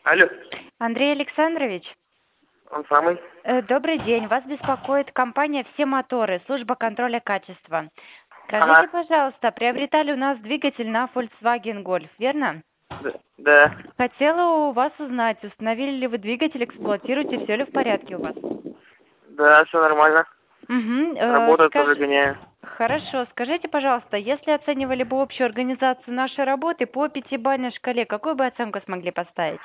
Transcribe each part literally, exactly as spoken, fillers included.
Алло, Андрей Александрович, он самый. э, добрый день. Вас беспокоит компания «Все моторы», служба контроля качества. Скажите, Ага, пожалуйста, приобретали у нас двигатель на Volkswagen Golf, верно? да, да, Хотела у вас узнать, установили ли вы двигатель, эксплуатируете, все ли в порядке у вас? да, все нормально. Угу. Работаю, тоже скаж... гоняю. Хорошо. Скажите, пожалуйста, если оценивали бы общую организацию нашей работы по пятибалльной шкале, какую бы оценку смогли поставить?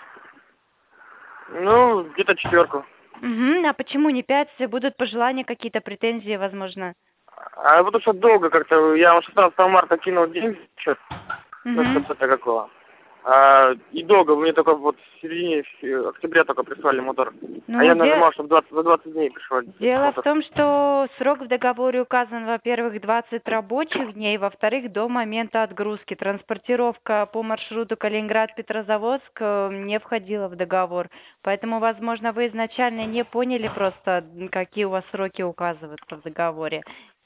Ну, где-то четверку. Угу. А почему не пять? Будут пожелания какие-то, претензии, возможно? А потому что долго как-то, я вам шестнадцатого марта кинул деньги, счет, на Угу. сколько-то какого. А, и долго, вы мне только вот в середине э, октября только прислали мотор. А Ну, я де- нажимал, чтобы двадцать за двадцать дней пришел дело в мотор. том, что срок в договоре указан, во-первых, двадцать рабочих дней, во-вторых, до момента отгрузки. Транспортировка по маршруту Калининград-Петрозаводск э, не входила в договор. Поэтому, возможно, вы изначально не поняли просто, м, какие у вас сроки указываются в договоре.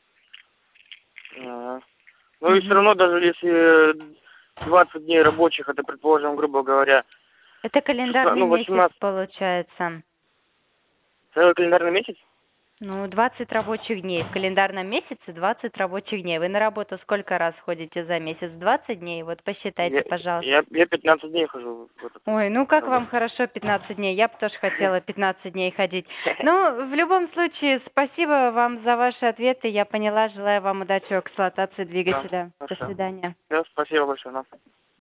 Ага. Ну и все Мгм. равно, даже если двадцать дней рабочих, это, предположим, грубо говоря, Это шестнадцать, календарный ну, месяц восемнадцать, получается. целый календарный месяц? Ну, двадцать рабочих дней. В календарном месяце двадцать рабочих дней. Вы на работу сколько раз ходите за месяц? двадцать дней? Вот посчитайте, Я, пожалуйста. я, я пятнадцать дней хожу в этот, Ой, ну как вам работу. хорошо пятнадцать дней? Я бы тоже хотела пятнадцать дней ходить. Ну, в любом случае, спасибо вам за ваши ответы. Я поняла. Желаю вам удачи в эксплуатации Да, двигателя. До хорошо. свидания. Да, спасибо большое. На.